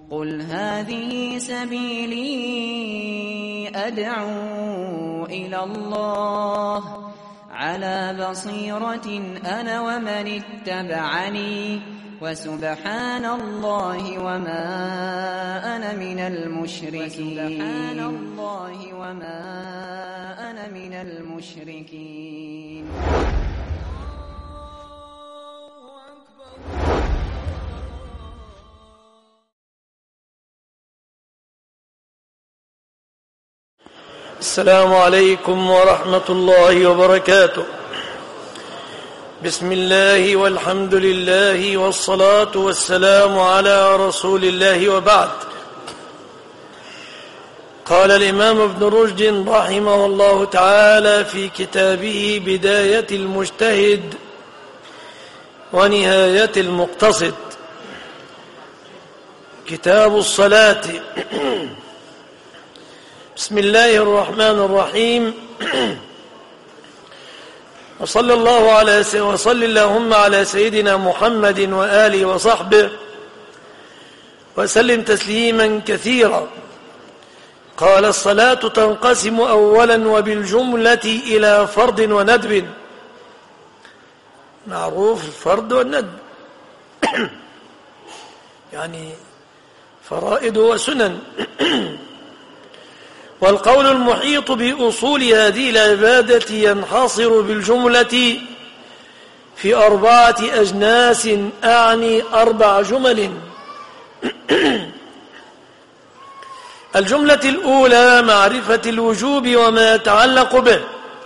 قل هذه سبيلي أدعو إلى الله على بصيرة أنا ومن اتبعني وسبحان الله وما أنا من المشركين. السلام عليكم ورحمة الله وبركاته. بسم الله والحمد لله والصلاة والسلام على رسول الله، وبعد. قال الإمام ابن رشد رحمه الله تعالى في كتابه بداية المجتهد ونهاية المقتصد، كتاب الصلاة: بسم الله الرحمن الرحيم. وصلى اللهم على سيدنا محمد وآله وصحبه وسلم تسليما كثيرا. قال: الصلاة تنقسم أولا وبالجملة إلى فرض وندب. معروف الفرض والندب يعني فرائض وسنن. والقول المحيط بأصول هذه العبادة ينحصر بالجملة في 4 أجناس، أعني 4 جمل. الجملة الأولى معرفة الوجوب وما يتعلق به،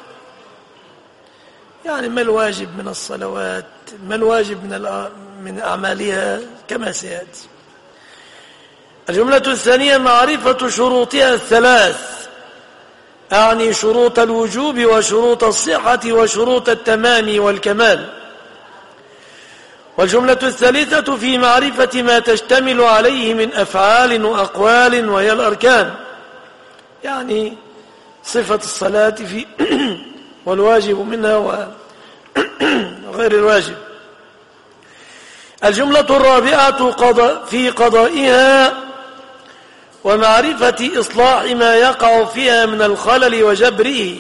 يعني ما الواجب من الصلوات، ما الواجب من أعمالها كما سيأتي. الجملة الثانية معرفة شروطها ال3، أعني شروط الوجوب وشروط الصحة وشروط التمام والكمال. والجملة الثالثة في معرفة ما تشتمل عليه من أفعال وأقوال وهي الأركان، يعني صفة الصلاة والواجب منها وغير الواجب. الجملة الرابعة في قضائها ومعرفة إصلاح ما يقع فيها من الخلل وجبره،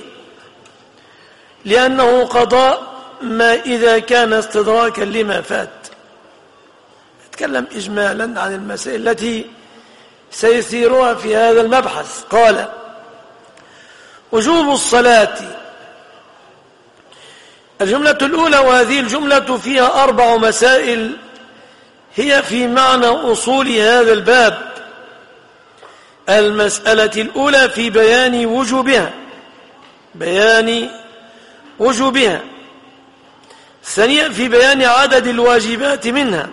لأنه قضاء ما إذا كان استدراكا لما فات. نتكلم إجمالا عن المسائل التي سيسيرها في هذا المبحث. قال: وجوب الصلاة. الجملة الأولى، وهذه الجملة فيها 4 مسائل هي في معنى أصول هذا الباب. المسألة الأولى في بيان وجوبها. الثانية في بيان عدد الواجبات منها.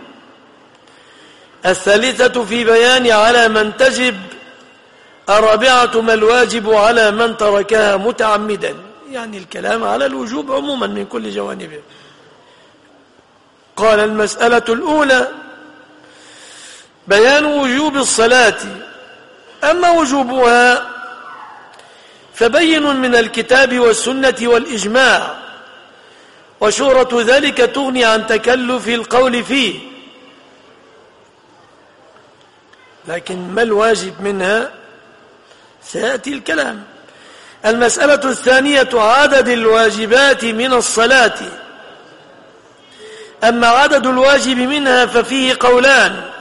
الثالثة في بيان على من تجب. الرابعة ما الواجب على من تركها متعمدا، يعني الكلام على الوجوب عموما من كل جوانبه. قال: المسألة الأولى بيان وجوب الصلاة. أما وجوبها فبين من الكتاب والسنة والإجماع، وشهرة ذلك تغني عن تكلف القول فيه. لكن ما الواجب منها سيأتي الكلام. المسألة الثانية عدد الواجبات من الصلاة. أما عدد الواجب منها ففيه قولان،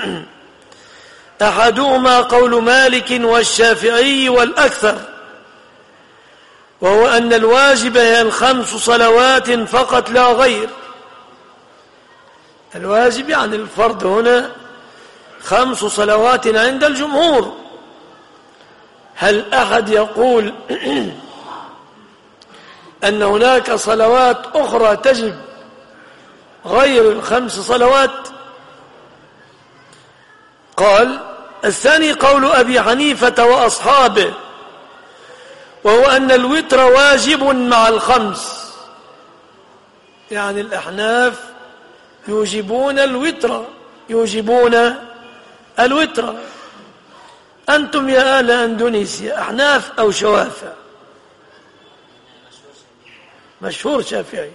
أحدهما قول مالك والشافعي والأكثر، وهو أن الواجب هي 5 صلوات فقط لا غير. الواجب يعني الفرض هنا 5 صلوات عند الجمهور. هل أحد يقول أن هناك صلوات أخرى تجب غير 5 صلوات؟ قال: الثاني قول أبي حنيفة وأصحابه، وهو أن الوتر واجب مع 5، يعني الأحناف يوجبون الوتر. أنتم يا أهل أندونيسيا أحناف أو شوافع؟ مشهور شافعي.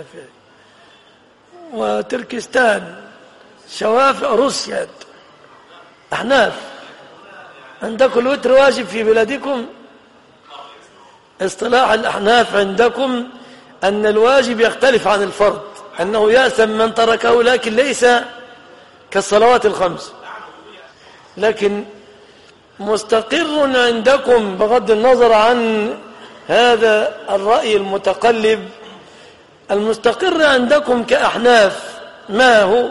وتركستان شوافع روسيا. أحناف عندكم الوتر واجب في بلادكم؟ اصطلاح الأحناف عندكم أن الواجب يختلف عن الفرض، أنه يأثم من تركه، لكن ليس كالصلوات الخمس. لكن مستقر عندكم بغض النظر عن هذا الرأي المتقلب، المستقر عندكم كأحناف ما هو؟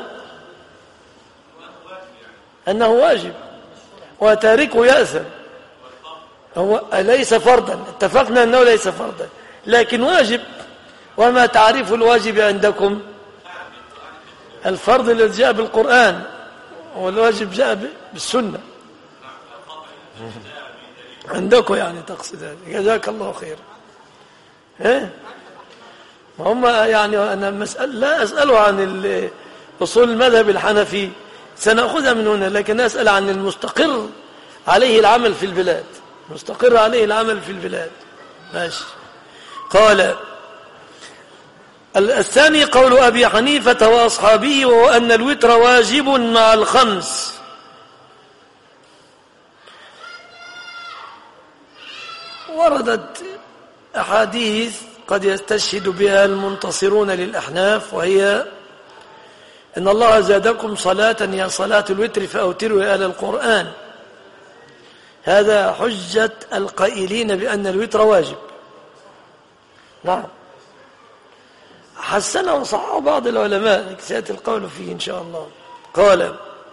أنه واجب وتاركه يأثم. هو ليس فرضا، اتفقنا أنه ليس فرضا لكن واجب. وما تعريف الواجب عندكم؟ الفرض الذي جاء بالقرآن، والواجب جاء بالسنة عندكم، يعني تقصد هذا. جزاك الله خير. هم يعني أنا لا أسأله عن أصول المذهب الحنفي، سنأخذها من هنا، لكن أسأل عن المستقر عليه العمل في البلاد. مستقر عليه العمل في البلاد. ماشي. قال الثاني قول أبي حنيفة وأصحابه، وهو أن الوتر واجب مع الخمس. وردت أحاديث قد يستشهد بها المنتصرون للأحناف، وهي إن الله زادكم صلاة يا صلاة الوتر فأوتروا يا أهل القرآن. هذا حجة القائلين بأن الوتر واجب. نعم، حسنه وصححه بعض العلماء، سيأتي القول فيه إن شاء الله. قال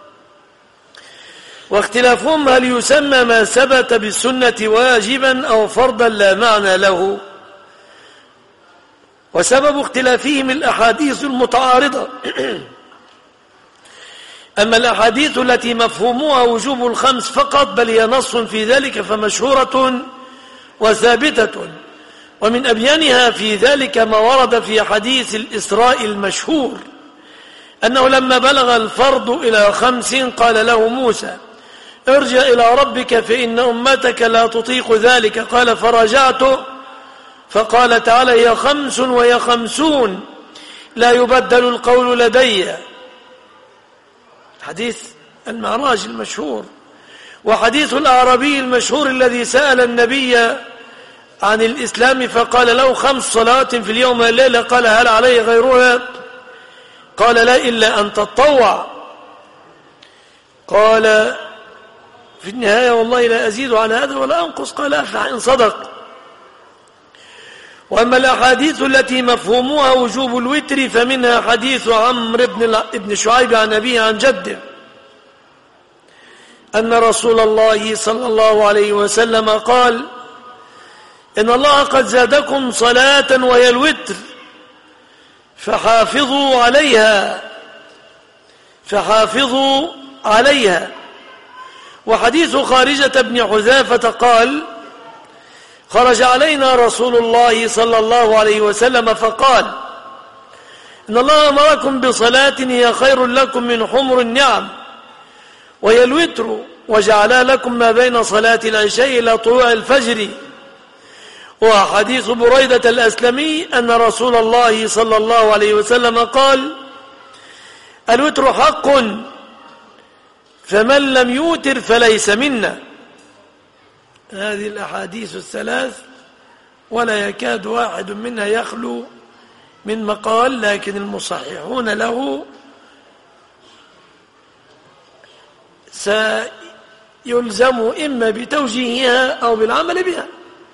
واختلافهم هل يسمى ما ثبت بالسنة واجبا أو فرضا لا معنى له، وسبب اختلافهم الأحاديث المتعارضة. أما الأحاديث التي مفهومها وجوب الخمس فقط بل هي نص في ذلك فمشهورة وثابتة، ومن أبيانها في ذلك ما ورد في حديث الإسراء المشهور أنه لما بلغ الفرض إلى 5 قال له موسى ارجع إلى ربك فإن أمتك لا تطيق ذلك. قال فرجعت فقال تعالى هي 5 وهي 50 لا يبدل القول لدي. حديث المعراج المشهور. وحديث الأعرابي المشهور الذي سأل النبي عن الإسلام فقال له 5 صلوات في اليوم والليلة، قال هل علي غيرها؟ قال لا إلا أن تطوع. قال في النهاية والله لا أزيد على هذا ولا أنقص. قال أفلح إن صدق. وأما الأحاديث التي مفهومها وجوب الوتر فمنها حديث عمرو بن شعيب عن أبيه عن جده أن رسول الله صلى الله عليه وسلم قال إن الله قد زادكم صلاة وهي الوتر فحافظوا عليها. وحديث خارجة بن حذافة قال خرج علينا رسول الله صلى الله عليه وسلم فقال إن الله أمركم بصلاة هي خير لكم من حمر النعم وهي الوتر وجعل لكم ما بين صلاة العشاء إلى طلوع الفجر. وحديث بريدة الأسلمي أن رسول الله صلى الله عليه وسلم قال الوتر حق فمن لم يوتر فليس منا. هذه الأحاديث الثلاث ولا يكاد واحد منها يخلو من مقال، لكن المصححون له سيلزم إما بتوجيهها أو بالعمل بها.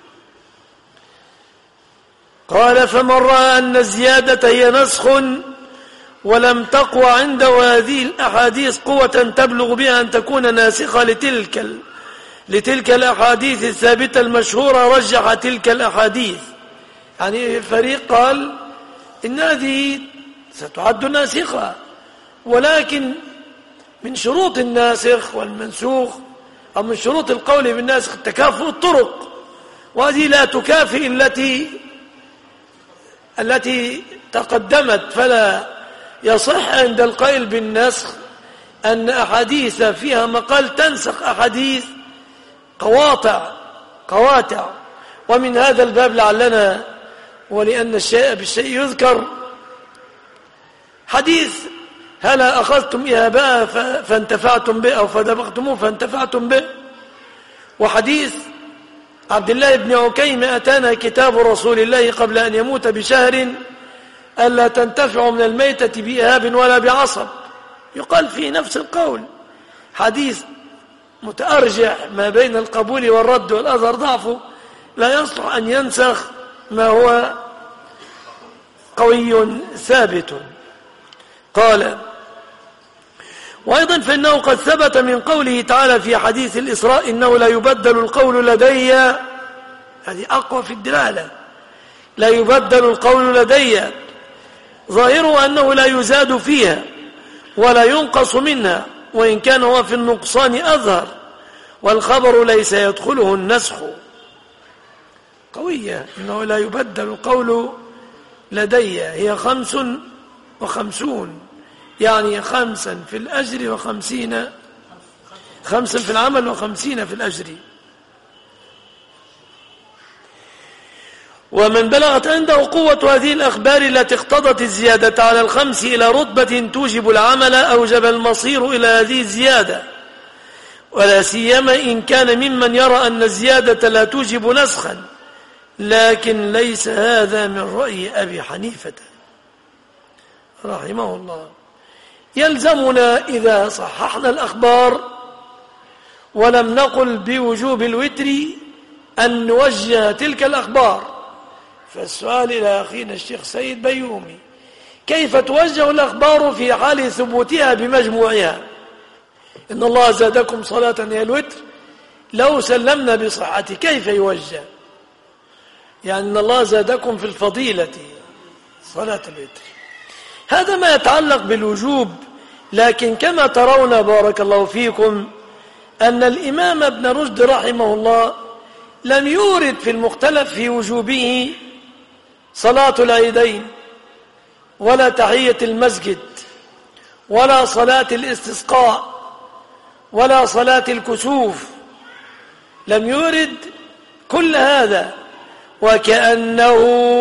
قال فمن رأى أن الزيادة هي نسخ ولم تقوى عنده هذه الأحاديث قوة تبلغ بها أن تكون ناسخة لتلك الأحاديث الثابتة المشهورة رجح تلك الأحاديث. يعني فريق قال إن هذه ستعد ناسخة، ولكن من شروط الناسخ والمنسوخ أو من شروط القول بالناسخ تكافؤ الطرق، وهذه لا تكافئ التي تقدمت. فلا يصح عند القائل بالنسخ أن أحاديث فيها مقال تنسخ أحاديث قواطع. ومن هذا الباب هلا أخذتم إهاباء فانتفعتم به أو فدبغتموه فانتفعتم به. وحديث عبد الله بن عكيم أتانا كتاب رسول الله قبل أن يموت بشهر ألا تنتفعوا من الميتة بإهاب ولا بعصب، يقال في نفس القول. حديث متأرجح ما بين القبول والرد والأثر ضعفه، لا يصلح أن ينسخ ما هو قوي ثابت. قال: وأيضا فإنه قد ثبت من قوله تعالى في حديث الإسراء: إنه لا يبدل القول لدي، هذه أقوى في الدلالة، لا يبدل القول لدي، ظاهره أنه لا يزاد فيها ولا ينقص منها، وإن كان هو في النقصان أظهر، والخبر ليس يدخله النسخ. قوية، إنه لا يبدل القول لدي، هي 55، يعني 5 في الأجر و50، 5 في العمل و50 في الأجر. ومن بلغت عنده قوة هذه الأخبار التي اقتضت الزيادة على 5 إلى رتبة توجب العمل أوجب المصير إلى هذه الزيادة، ولا سيما إن كان ممن يرى أن الزيادة لا توجب نسخا، لكن ليس هذا من رأي أبي حنيفة رحمه الله. يلزمنا إذا صححنا الأخبار ولم نقل بوجوب الوتر أن نوجه تلك الأخبار. فالسؤال إلى أخينا الشيخ سيد بيومي: كيف توجه الأخبار في حال ثبوتها بمجموعها؟ إن الله زادكم صلاة هي الوتر، لو سلمنا بصحته كيف يوجه؟ يعني إن الله زادكم في الفضيلة صلاة الوتر، هذا ما يتعلق بالوجوب. لكن كما ترون بارك الله فيكم أن الإمام ابن رشد رحمه الله لم يورد في المختلف في وجوبه صلاة العيدين ولا تحية المسجد ولا صلاة الاستسقاء ولا صلاة الكسوف، لم يورد كل هذا، وكأنه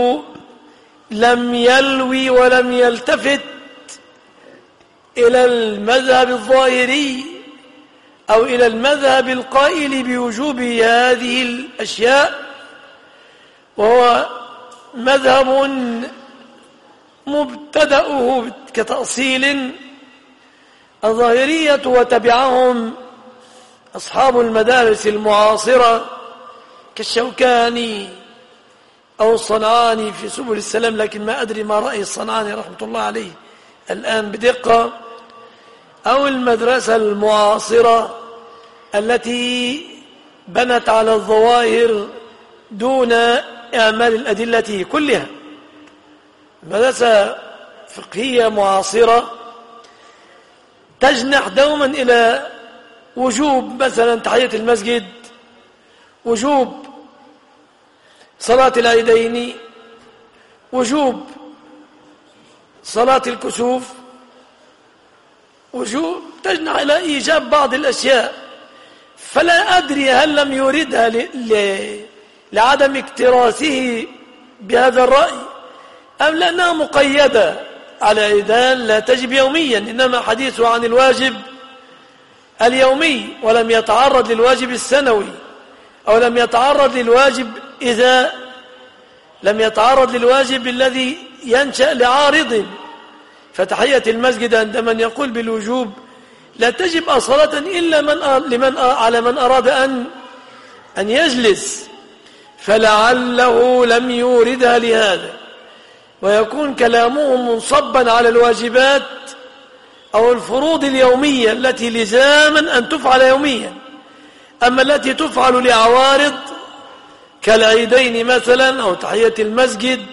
لم يلوي ولم يلتفت إلى المذهب الظاهري أو إلى المذهب القائل بوجوب هذه الأشياء، وهو مذهب مبتدأه كتأصيل الظاهرية، وتبعهم أصحاب المدارس المعاصرة كالشوكاني أو الصنعاني في سبل السلام، لكن ما أدري ما رأي الصنعاني رحمة الله عليه الآن بدقة، أو المدرسة المعاصرة التي بنت على الظواهر دون إعمال الأدلة كلها. مدرسة فقهية معاصرة تجنح دوما إلى وجوب مثلا تحية المسجد، وجوب صلاة العيدين، وجوب صلاة الكسوف، وجوب تجنح إلى إيجاب بعض الأشياء. فلا أدري هل لم يوردها لعدم اكتراثه بهذا الرأي، أم لأنها مقيدة على عيدان لا تجب يوميا، إنما حديثه عن الواجب اليومي، ولم يتعرض للواجب السنوي، أو لم يتعرض للواجب إذا لم يتعرض للواجب الذي ينشأ لعارض. فتحية المسجد عند من يقول بالوجوب لا تجب أصالة إلا على من أراد أن يجلس، فلعله لم يوردها لهذا، ويكون كلامه منصبا على الواجبات أو الفروض اليومية التي لزاما أن تفعل يوميا. أما التي تفعل لعوارض كالعيدين مثلا أو تحية المسجد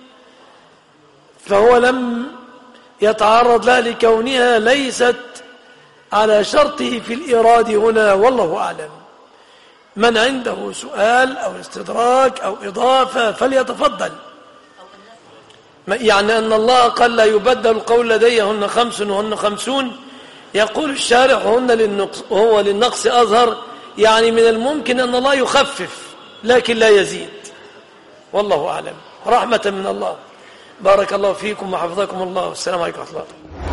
فهو لم يتعرض لها لكونها ليست على شرطه في الإيراد هنا، والله أعلم. من عنده سؤال أو استدراك أو إضافة فليتفضل. يعني أن الله قال لا يبدل القول لدي هن 5 وهن 50، يقول الشارح وهو للنقص أظهر، يعني من الممكن أن الله يخفف لكن لا يزيد، والله أعلم، رحمة من الله. بارك الله فيكم وحفظكم الله، والسلام عليكم ورحمة الله.